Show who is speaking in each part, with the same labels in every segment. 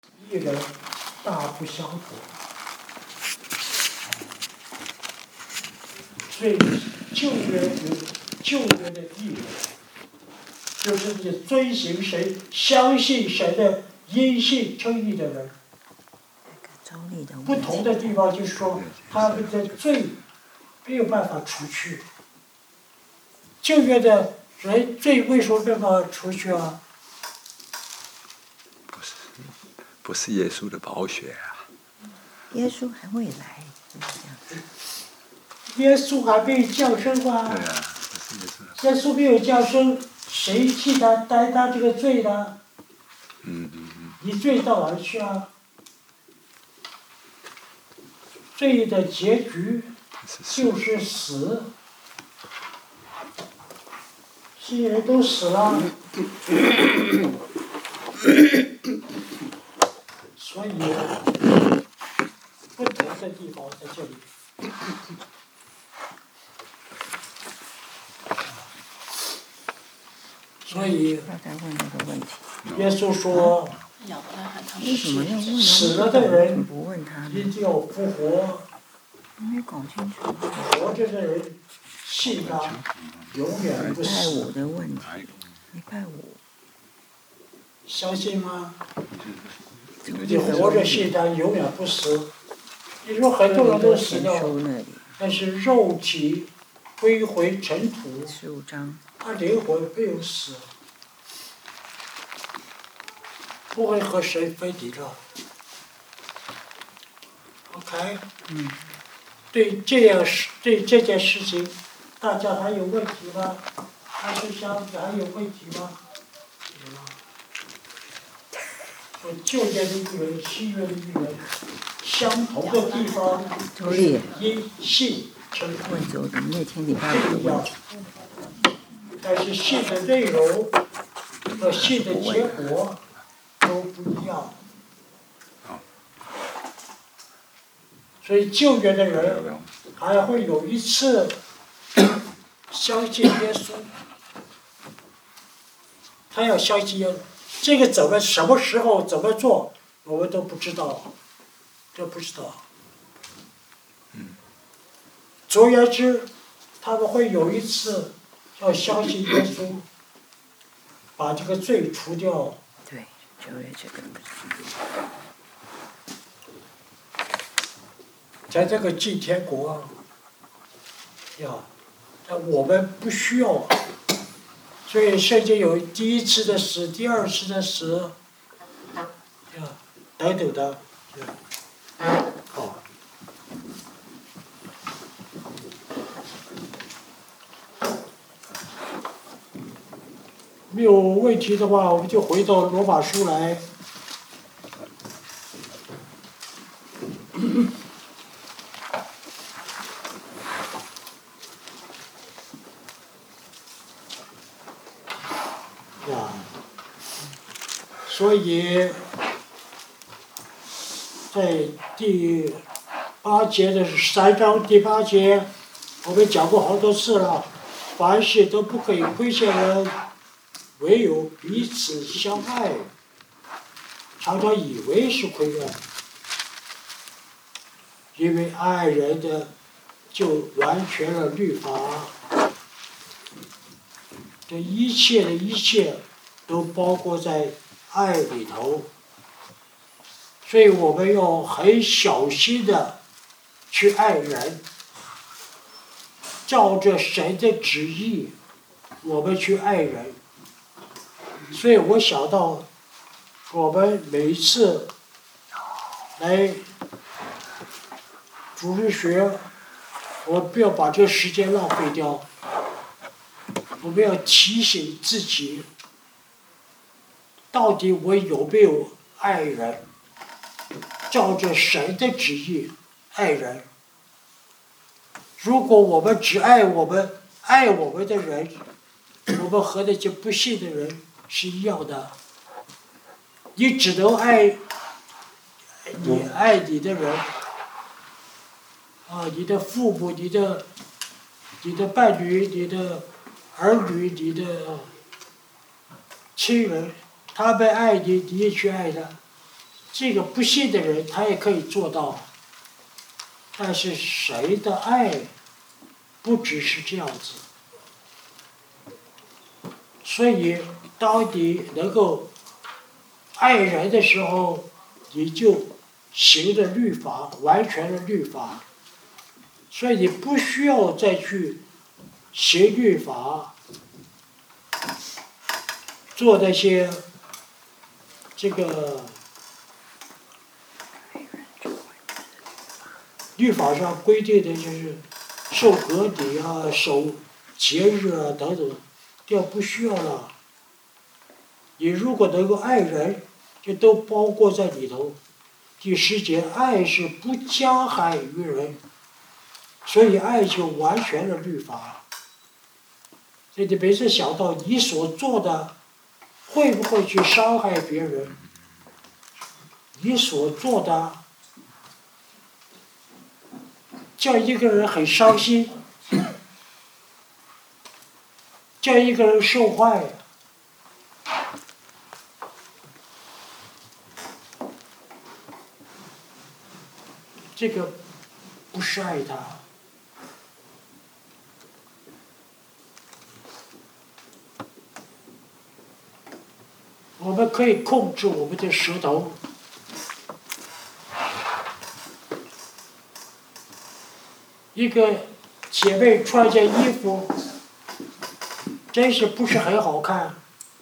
Speaker 1: 一人大不相同。所以旧约的义人，就是你遵行神、相信神的因信称义的人。不同的地方就是说，他们的罪没有办法除去。旧约的人罪为什么没办法除去啊？
Speaker 2: 不是耶稣的宝血啊。
Speaker 3: 耶稣还会来，
Speaker 1: 耶稣还没有降生啊。
Speaker 2: 对啊，不是耶稣。
Speaker 1: 耶稣没有降生，谁替他担当这个罪呢？你罪到哪儿去啊？罪的结局就是死，这些人都死了，所以不同的地方在这里。所以耶稣说，死了的人一定要复活，活着的人信他永远不死。相信吗？你活着信他永远不死。你说很多人都死了，但是肉体归回尘土，他灵魂没有死，不会和神分离的。OK，对这件事情，大家还有问题吗？还是想还有问题吗？说旧约的义人、新约的义人，相同的地方因信称义，不一样。但是信的内容和信的结果都不一样。所以旧约的人还会有一次相信耶稣，他要相信耶稣，这个什么时候怎么做，我们都不知道，这不知道。总而言之，他们会有一次要相信耶稣，把这个罪除掉。
Speaker 3: 对，旧约这个。
Speaker 1: 在这个祭天国我们不需要，所以圣经有第一次的死、第二次的死，等等的，好。没有问题的话，我们就回到罗马书来。所以，在第8节的3章第8节，我们讲过好多次了。凡事都不可以亏欠人，唯有彼此相爱。常常以为是亏欠，因为爱人的就完全了律法。这一切的一切都包括在爱里头，所以我们要很小心的去爱人，照着神的旨意，我们去爱人。所以我想到，我们每一次来主日学，我们不要把这个时间浪费掉，我们要提醒自己，到底我有没有爱人，照着神的旨意爱人。如果我们只爱我们的人，我们和那些不信的人是一样的。你只能爱你的人，你的父母、你的伴侣、你的儿女、你的亲人，他们爱你，你也去爱他。 这个不信的人他也可以做到，但是谁的爱不只是这样子？所以，当你能够爱人的时候，你就行了律法，完全了律法。所以你不需要再去行律法，做那些这个律法上规定的就是受割礼啊、守节日啊等等，这不需要了。你如果能够爱人，这都包括在里头。第10节，爱是不加害于人，所以爱就完全了律法。所以你每次想到你所做的会不会去伤害别人，你所做的叫一个人很伤心，叫一个人受害，这个不是爱他。我们可以控制我们的舌头，一个姐妹穿件衣服，真是不是很好看，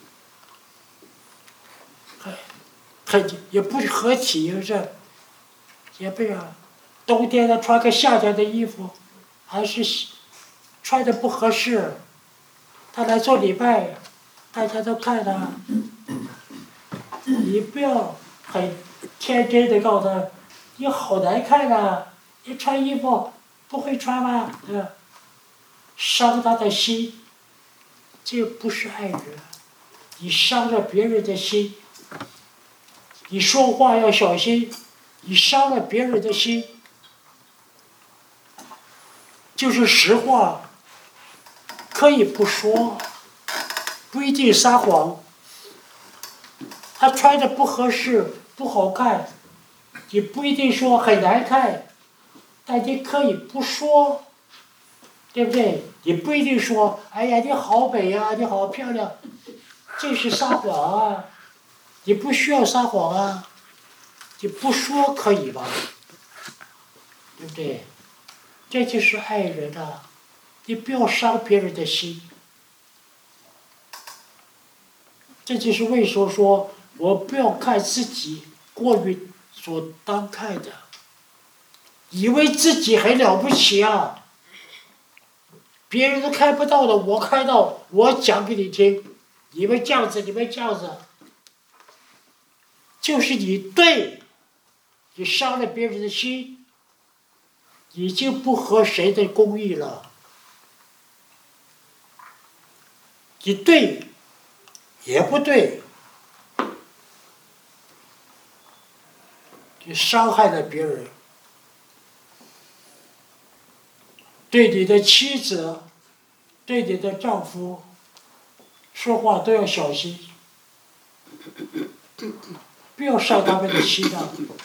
Speaker 1: 也不合体，这也不啊，冬天的穿个夏天的衣服，还是穿的不合适。她来做礼拜，大家都看她，你不要很天真的告诉她，你好难看啊，你穿衣服不会穿吗？伤她的心，这不是爱人，你伤了别人的心。你说话要小心，你伤了别人的心，就是实话，可以不说，不一定撒谎。他穿的不合适、不好看，你不一定说很难看，但你可以不说，对不对？你不一定说，哎呀，你好美呀，你好漂亮，这是撒谎啊！你不需要撒谎啊，你不说可以吧？对不对？这就是爱人啊！你不要伤别人的心。这就是为什么说我不要看自己过于所当看的，以为自己很了不起啊！别人都看不到的，我看到，我讲给你听。你们这样子，你们这样子，就是你对，你伤了别人的心，已经不合谁的公义了。你对，也不对，你伤害了别人。对你的妻子，对你的丈夫，说话都要小心，不要伤他们的心啊。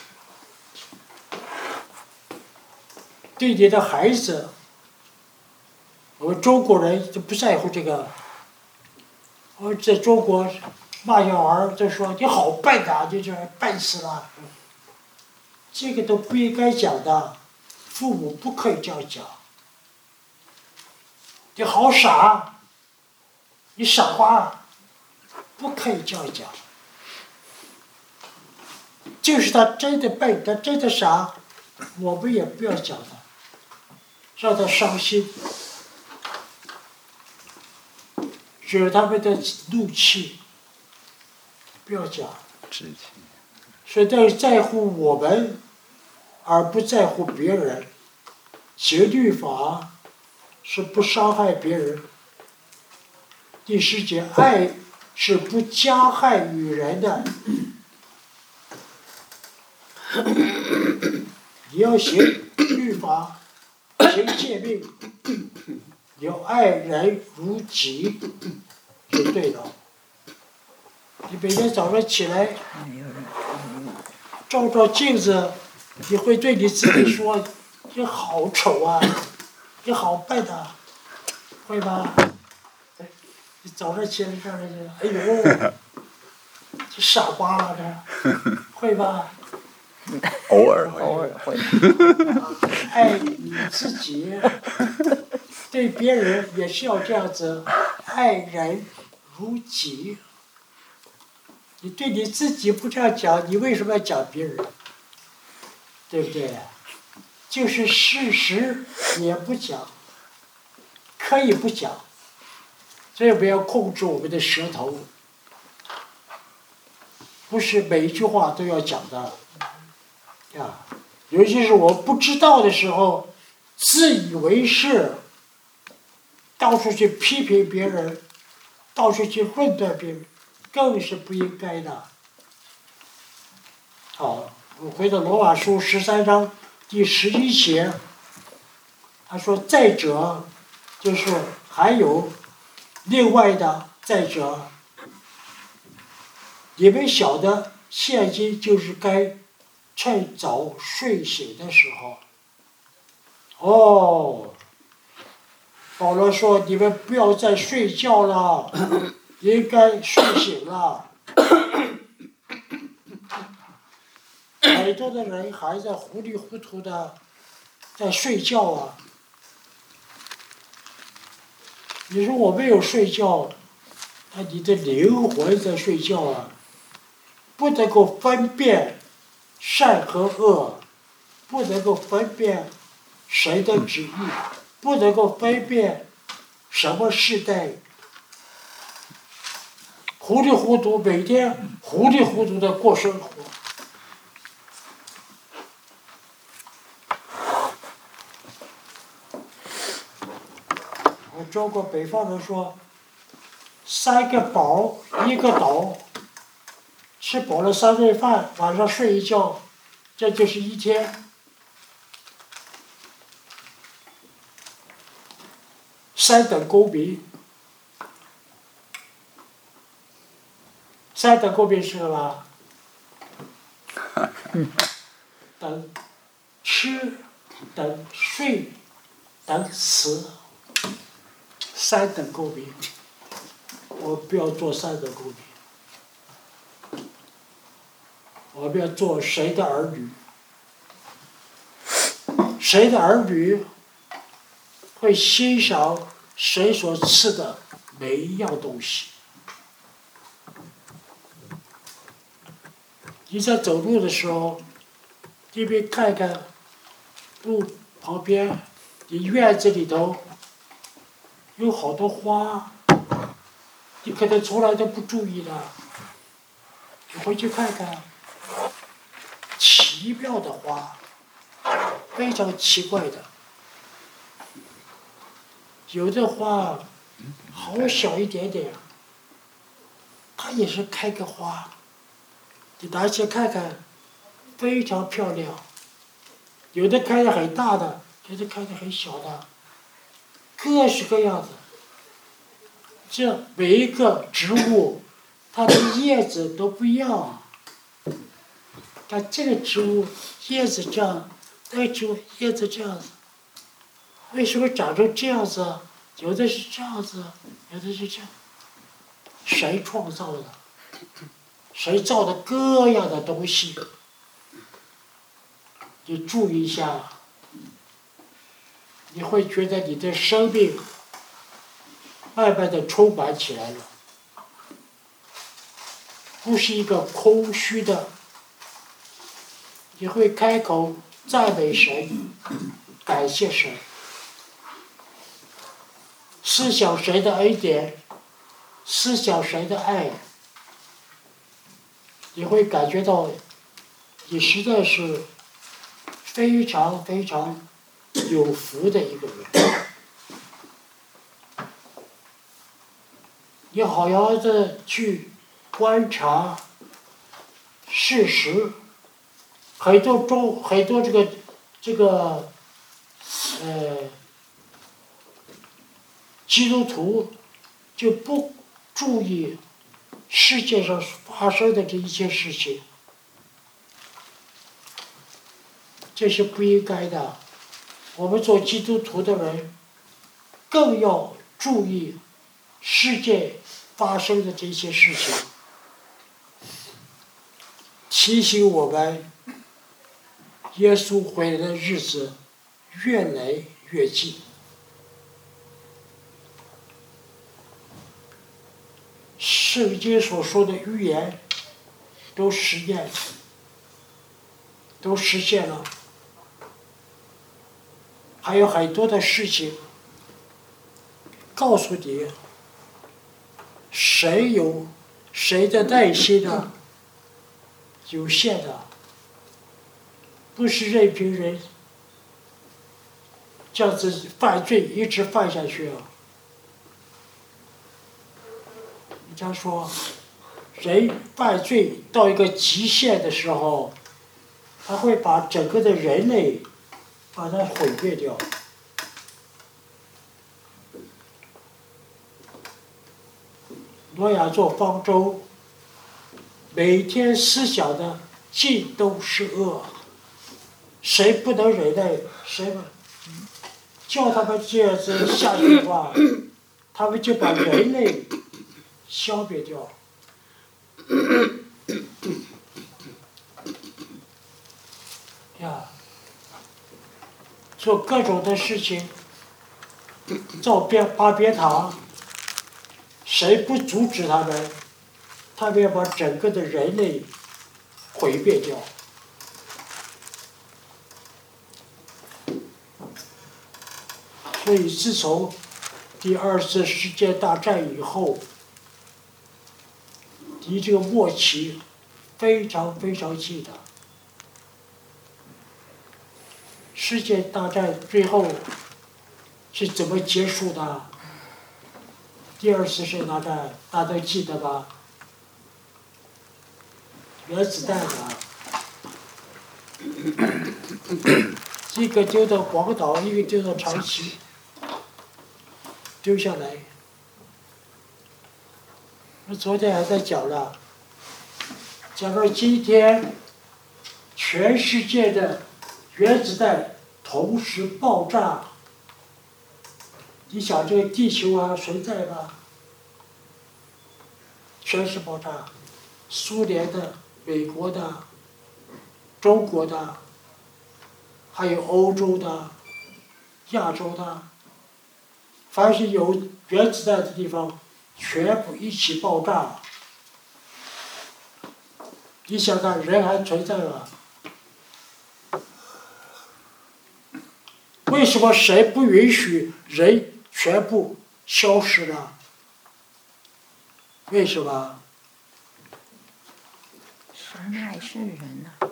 Speaker 1: 对你的孩子，我们中国人就不在乎这个。我在中国骂小孩就说你好笨啊，你这笨死了。这个都不应该讲的，父母不可以这样讲。你好傻，你傻瓜，不可以这样讲。就是他真的笨，他真的傻，我们也不要讲他，让他伤心，惹他们的怒气，不要讲。所以在乎我们，而不在乎别人。行律法是不伤害别人。第10节，爱是不加害于人的。你要行律法，行诫命，你要爱人如己，就对了。你每天早上起来， 照照镜子，你会对你自己说：“你好丑啊，你好笨啊，会吧？”你早上起来上来就，哎呦，这傻瓜啊，这会吧？
Speaker 2: 偶尔会。
Speaker 3: 偶尔会。
Speaker 1: 爱你自己，对别人也是要这样子，爱人如己。你对你自己不这样讲，你为什么要讲别人？对不对？就是事实也不讲，可以不讲，所以不要控制我们的舌头，不是每一句话都要讲的，啊，尤其是我不知道的时候，自以为是，到处去批评别人，到处去论断别人，更是不应该的。好，我回到罗马书13章第11节，他说：“再者，就是还有另外的再者，你们晓得，现今就是该趁早睡醒的时候。”哦，保罗说：“你们不要再睡觉了，应该睡醒了。”很多的人还在糊里糊涂的在睡觉啊。你说我没有睡觉，那你的灵魂在睡觉啊，不能够分辨善和恶，不能够分辨神的旨意，不能够分辨什么时代，糊里糊涂，每天糊里糊涂的过生活。中国北方人说：“3个饱1个倒，吃饱了3顿饭，晚上睡一觉，这就是一天。”3等公民，3等公民是吧？等吃，等睡，等死。3等公民，我不要做3等公民，我们要做谁的儿女？谁的儿女会欣赏谁所赐的每一样东西？你在走路的时候，一边看看路旁边，你院子里头有好多花，你可能从来都不注意的，你回去看看，奇妙的花，非常奇怪的，有的花好小一点点，它也是开个花，你拿起来看看，非常漂亮，有的开得很大的，有的开得很小的，各式各样的。这每一个植物，它的叶子都不一样。看这个植物叶子这样，那个植物叶子这样子，为什么长成这样子？有的是这样子，有的是这样。谁创造的？谁造的各样的东西？你注意一下，你会觉得你的生命慢慢的充满起来了，不是一个空虚的，你会开口赞美神，感谢神，思想神的恩典，思想神的爱，你会感觉到你实在是非常非常有福的一个人。你好好的去观察事实，很多这个基督徒就不注意世界上发生的这一切事情， 这是不应该的。我们做基督徒的人，更要注意世界发生的这些事情，提醒我们，耶稣回来的日子越来越近。圣经所说的预言都实现了，还有很多的事情告诉你，谁的耐心呢？有限的，不是任凭人这样子犯罪一直犯下去啊。人家说，人犯罪到一个极限的时候，他会把整个的人类把它毁灭掉。挪亚做方舟，每天思想的尽都是恶，谁不能忍耐，谁不叫他们这样子下去的话，他们就把人类消灭掉。呀，做各种的事情，造巴别塔，谁不阻止他们，他们要把整个的人类毁灭掉。所以，自从第二次世界大战以后，离这个末期非常非常近的。世界大战最后是怎么结束的？第二次世界大战大家都记得吧？原子弹啊，一个丢到广岛，一个丢到长崎，丢下来。我昨天还在讲了，讲到今天，全世界的原子弹同时爆炸，你想这个地球还存在吗？全是爆炸，苏联的、美国的、中国的，还有欧洲的、亚洲的，凡是有原子弹的地方，全部一起爆炸。你想看人还存在吗？为什么谁不允许人全部消失呢？为什么？
Speaker 3: 神还是人呢？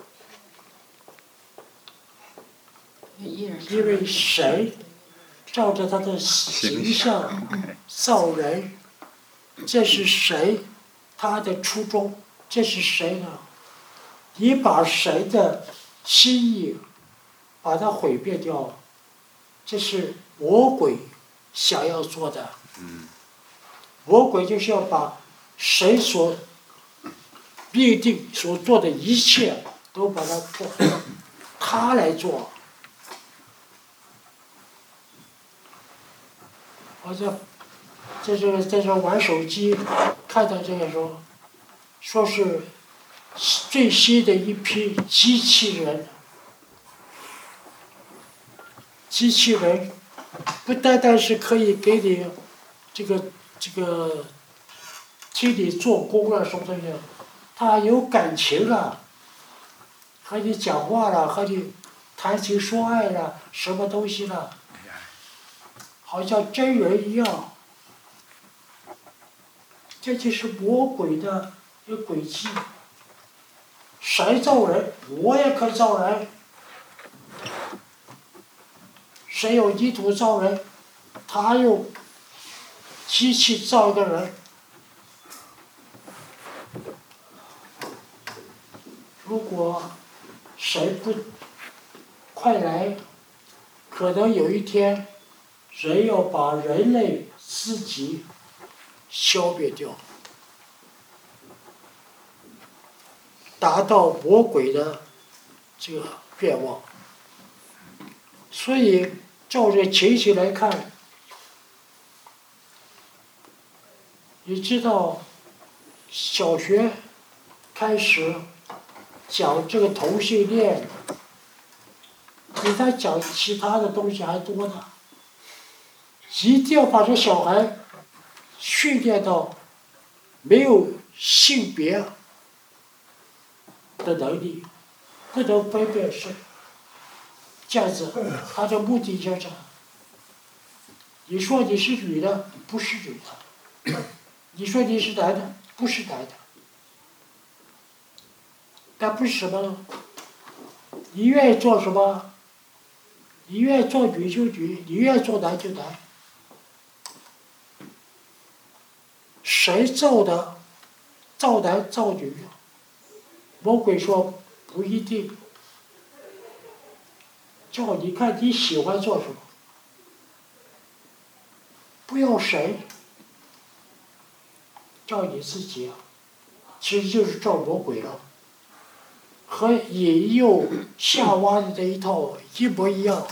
Speaker 1: 因为神照着他的形象造人，这是谁？他的初衷，这是谁呢？你把神的心意把它毁灭掉，这是魔鬼想要做的。魔鬼就是要把神所必定所做的一切都把它做，他来做。我在这玩手机，看到这个时候，说是最新的一批机器人。机器人不单单是可以给你这个替你做工啊什么东西，它还有感情啊，和你讲话了，和你谈情说爱了，什么东西了，好像真人一样。这就是魔鬼的一个诡计。谁造人，我也可以造人。谁有泥土造人，他用机器造一个人。如果谁不快来，可能有一天，人要把人类自己消灭掉，达到魔鬼的这个愿望。 所以照着情形来看，你知道小学开始讲这个同性恋，比他讲其他的东西还多呢。一定要把这小孩训练到没有性别的能力，不能分辨是这样子，他的目的就是，你说你是女的，不是女的；你说你是男的，不是男的。那不是什么呢？你愿意做什么？你愿意做女就女，你愿意做男就男。谁造的？造男造女？魔鬼说不一定。叫你看你喜欢做什么，不要谁，照你自己啊，其实就是照魔鬼了，和引诱夏娃的这一套一模一样。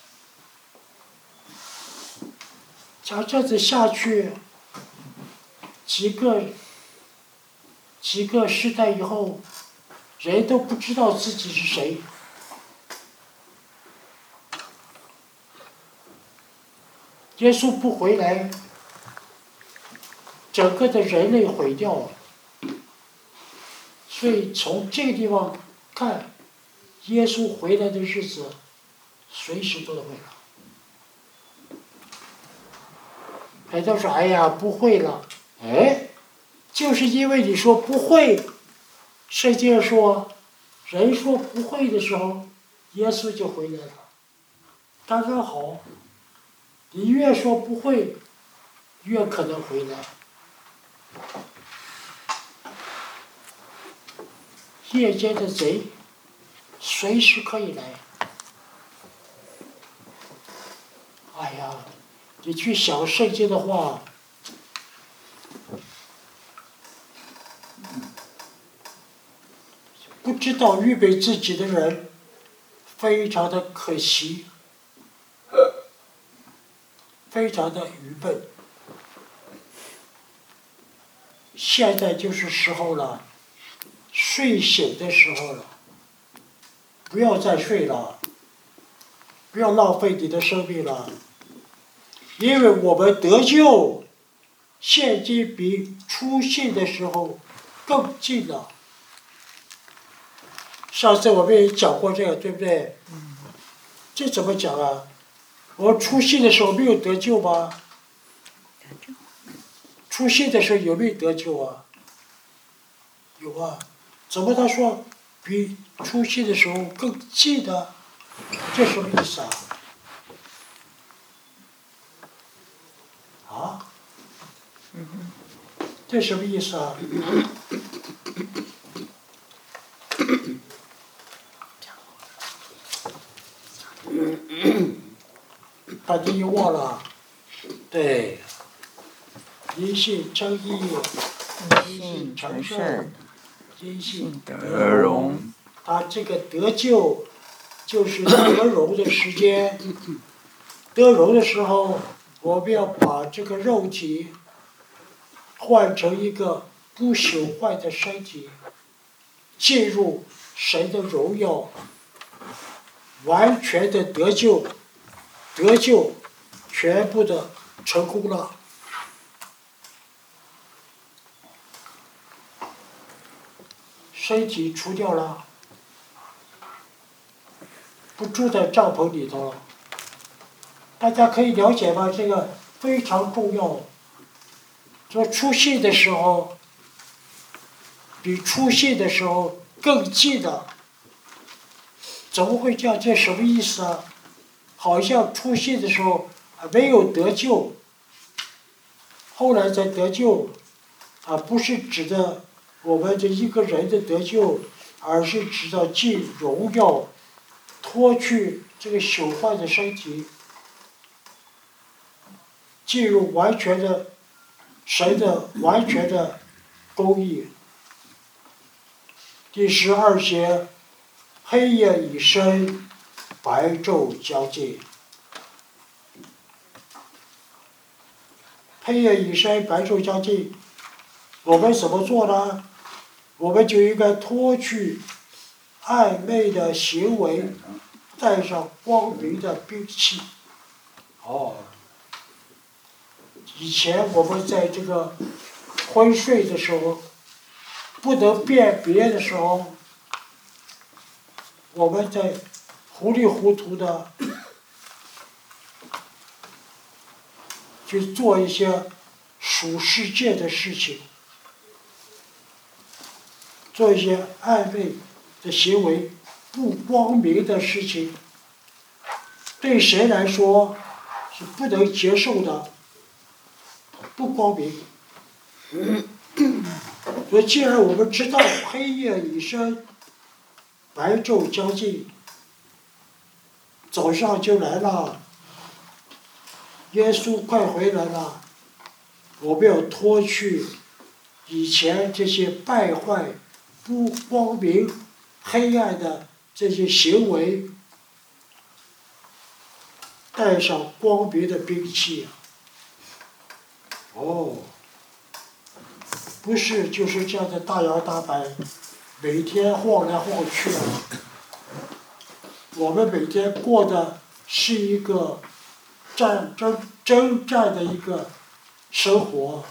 Speaker 1: 像这子下去，几个时代以后，人都不知道自己是谁。耶稣不回来，整个的人类毁掉了。所以从这个地方看，耶稣回来的日子，随时都会了。很多人说：“哎呀，不会了。”哎，就是因为你说不会，圣经上说，人说不会的时候，耶稣就回来了，刚刚好。你越说不会，越可能回来。夜间的贼，随时可以来。哎呀，你去想圣经的话，不知道预备自己的人，非常的可惜。非常的愚笨。现在就是时候了，睡醒的时候了，不要再睡了，不要浪费你的生命了，因为我们得救，现今比初信的时候更近了。上次我们也讲过这个，对不对？这怎么讲啊？我初信的时候没有得救吗？初信的时候有没有得救啊？有啊。怎么他说比初信的时候更近呢？这什么意思啊？啊？这什么意思啊？大家又忘了，对，因信称义，因信成圣，因信得荣。他这个得救，就是得荣的时间。得荣的时候，我们要把这个肉体换成一个不朽坏的身体，进入神的荣耀，完全的得救。得救，全部的成功了。身体除掉了，不住在帐篷里头了。大家可以了解吗？这个非常重要。说出信的时候，比出信的时候更近了。怎么会这样？这什么意思啊？好像出信的时候没有得救，后来才得救，不是指的我们这一个人的得救，而是指的进荣耀，脱去这个朽坏的身体，进入完全的神的完全的公义。第12节，黑夜已深， 白昼将近。黑夜已深，白昼将近，我们怎么做呢？我们就应该脱去暧昧的行为，带上光明的兵器。以前我们在这个昏睡的时候，不能辨别的时候，我们在糊里糊涂的去做一些属世界的事情，做一些暧昧的行为，不光明的事情，对神来说是不能接受的，不光明。所以，既然我们知道黑夜已深，白昼将近，早上就来了，耶稣快回来了，我们要脱去以前这些败坏、不光明、黑暗的这些行为，带上光明的兵器。不是就是这样的大摇大摆，每天晃来晃去。我们每天过的是一个征战的一个生活，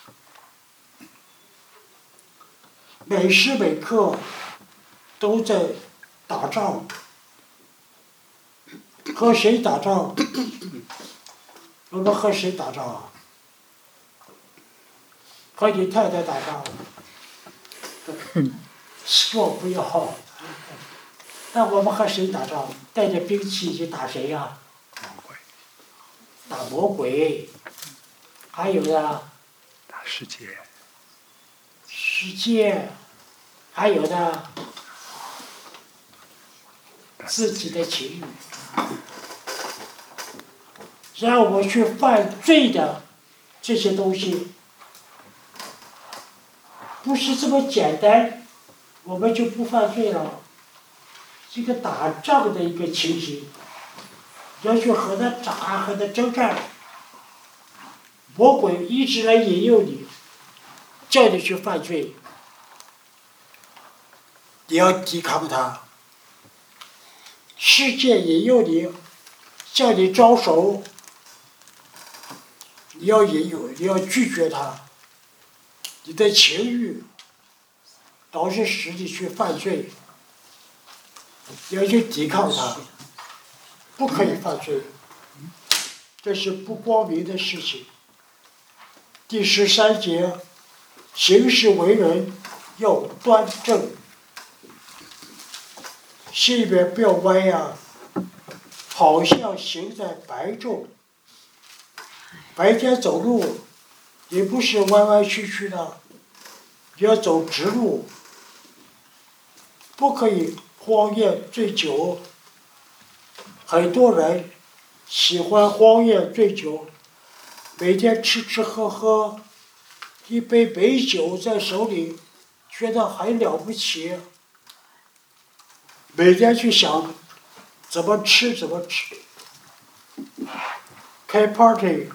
Speaker 1: 每时每刻都在打仗。和谁打仗？我们和谁打仗啊？和你太太打仗？希望不要。那我们和谁打仗？带着兵器去打谁呀？打魔鬼。还有呢？
Speaker 2: 打世界。
Speaker 1: 世界。还有呢？自己的情欲。让我去犯罪的这些东西，不是这么简单，我们就不犯罪了。这个打仗的一个情形，要去和他打，和他征战。魔鬼一直来引诱你，叫你去犯罪，你要抵抗他。世界引诱你，叫你招手，你要引诱，你要拒绝他。你的情欲导致使你去犯罪，你要去抵抗他，不可以犯罪，这是不光明的事情。第13节，行事为人要端正，心里边不要歪呀，好像行在白昼。白天走路也不是歪歪曲曲的，你要走直路，不可以荒宴醉酒。很多人喜欢荒宴醉酒，每天吃吃喝喝，一杯美酒在手里，觉得很了不起。每天去想怎么吃，开 party，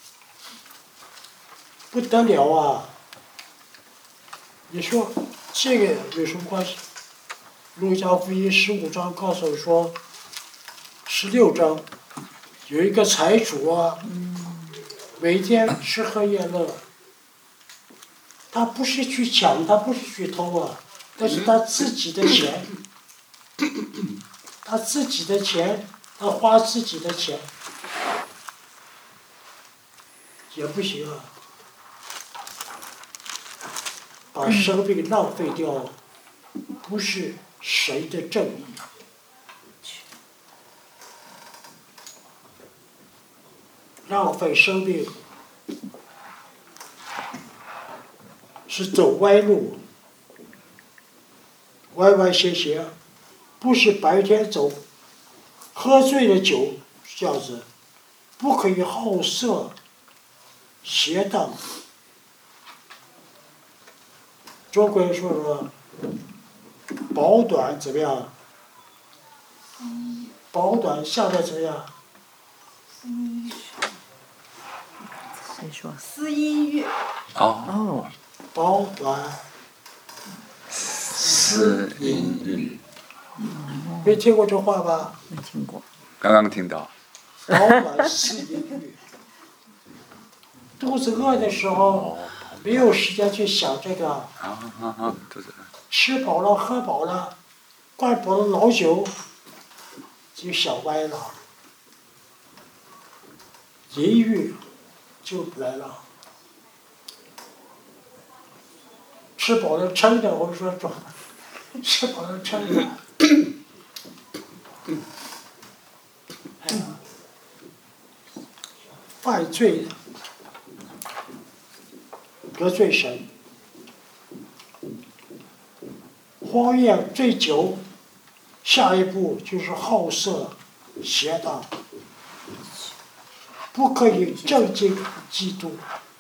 Speaker 1: 不得了啊！你说这个有什么关系？路加福音15章告诉我说，16章有一个财主啊，每天吃喝宴乐，他不是去抢，他不是去偷啊，但是他自己的钱，他自己的钱，他花自己的钱，也不行啊，把生命浪费掉，不是谁的正义。浪费生命是走歪路，歪歪斜斜，不是白天走，喝醉了酒这样子，不可以好色、邪荡。中国人说什么？保短怎么样？ 保暖下来怎么样？
Speaker 3: 谁说？
Speaker 4: 思音乐。
Speaker 2: 哦，
Speaker 1: 保暖
Speaker 2: 思音韵，
Speaker 1: 没听过这话吧？
Speaker 3: 没听过。
Speaker 2: 刚刚听到。
Speaker 1: 保暖思淫欲。肚子饿的时候，没有时间去想这个。
Speaker 2: 肚子饿。
Speaker 1: 吃饱了，喝饱了，灌饱了老酒，就想歪了，淫欲就来了。吃饱了撑的，我说装，吃饱了撑的。犯罪的，得罪神。荒宴醉酒，下一步就是好色、邪荡，不可以正经基督。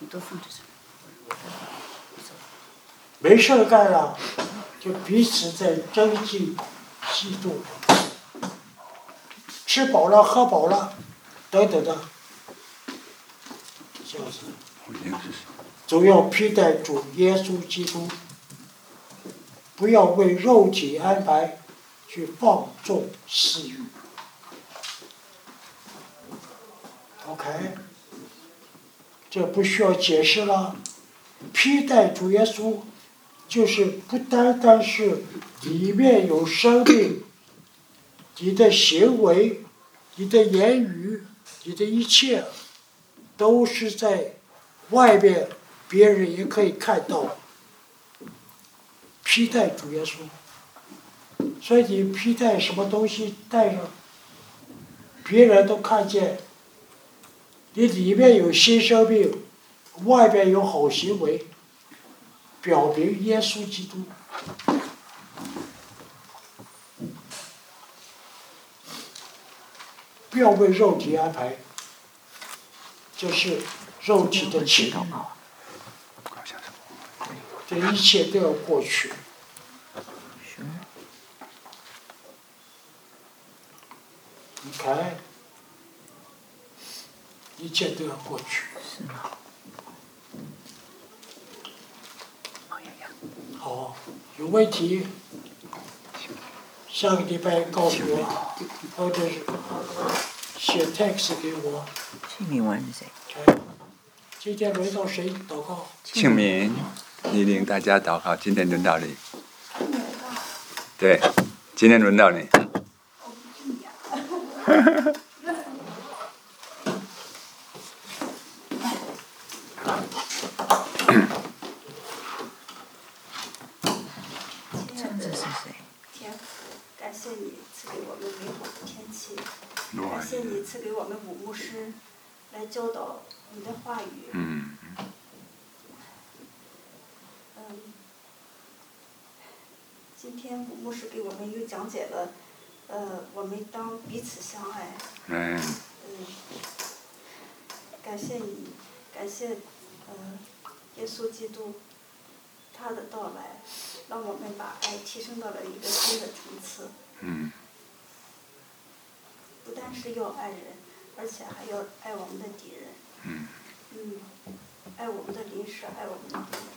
Speaker 1: 没事儿干了，就彼此在争竞嫉妒。吃饱了，喝饱了，等等的，这样子。总要披戴主耶稣基督。不要为肉体安排去放纵私欲。OK， 这不需要解释了。披戴主耶稣，就是不单单是里面有生命，你的行为、你的言语、你的一切，都是在外面，别人也可以看到。披戴主耶稣，所以你披戴什么东西带上，别人都看见。你里面有新生命，外面有好行为，表明耶稣基督。不要为肉体安排，这是肉体的情欲。这一切都要过去。你看，一切都要过去。好，有问题，下个礼拜告诉我，或者是写 text 给我。
Speaker 3: 姓名完是谁？
Speaker 1: 今天轮到谁祷告？
Speaker 2: 庆民，你领大家祷告，今天轮到你。对，今天轮到你。
Speaker 3: 这是谁？
Speaker 4: 天父，感谢你赐给我们美好的天气，感谢你赐给我们武牧师来教导你的话语。今天武牧师给我们又讲解了，我们当彼此相爱。感谢你，感谢耶稣基督，他的到来，让我们把爱提升到了一个新的层次。不单是要爱人，而且还要爱我们的敌人。爱我们的邻舍，爱我们的朋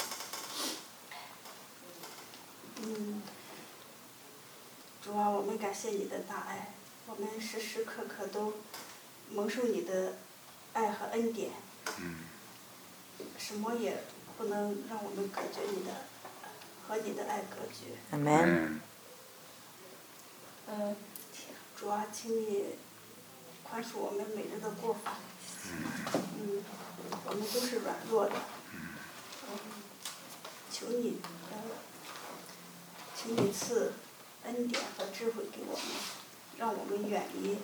Speaker 4: 友。主啊，我们感谢你的大爱，我们时时刻刻都蒙受你的爱和恩典。什么也不能让我们隔绝你的和你的爱隔绝。
Speaker 3: 阿门。
Speaker 4: 主啊，请你宽恕我们每日的过犯。我们都是软弱的。求你，请你赐恩典和智慧给我们，让我们远离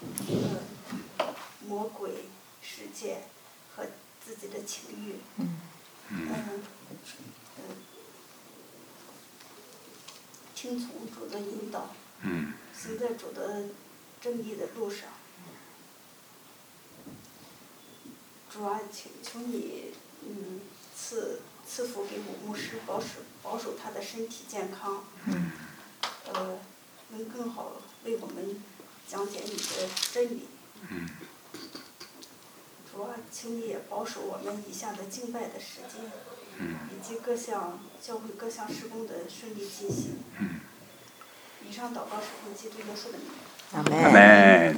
Speaker 4: 魔鬼世界和自己的情欲。听从主的引导。行在主的正义的路上。主啊，求你赐福给武牧师，保守他的身体健康。能更好为我们讲解你的真理。主啊，请你也保守我们以下的敬拜的时间，以及各项教会各项施工的顺利进行。以上祷告是奉基督耶稣的名。
Speaker 3: 阿门。
Speaker 2: 阿门。